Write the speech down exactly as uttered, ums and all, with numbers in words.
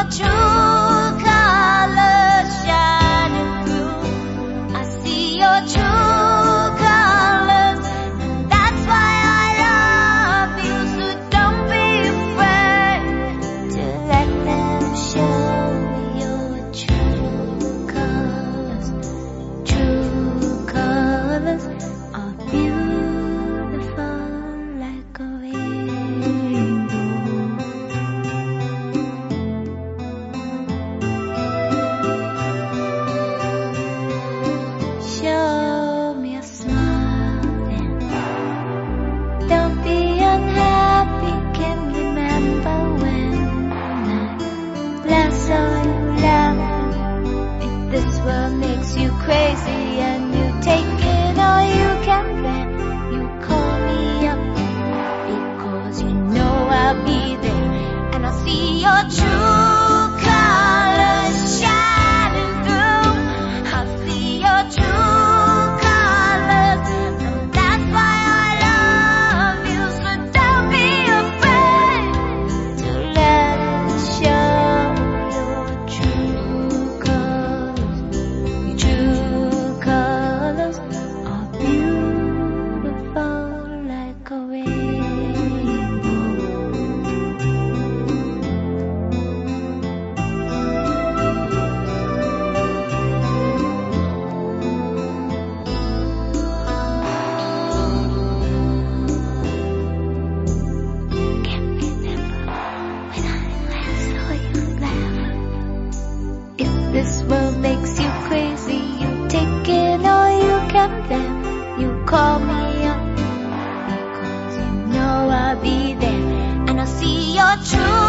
true colors shining through. I see your true colors, and that's why I love you. So don't be afraid to let them show your true colors. True colors are beautiful like a rainbow. Show me a smile and don't be unhappy. Can remember when I last saw you laugh. If this world makes you crazy and you take it all you can bear, you call me up because you know I'll be there, and I'll see your true colors shining through. I'll see your true colors, and that's why I love you. So don't be afraid to let me show your true colors. Your true colors are beautiful like a rainbow. Can't remember when I last saw you laugh. If this world makes you crazy, you take it all you can bear. You call me up because you know I'll be there, and I'll see your true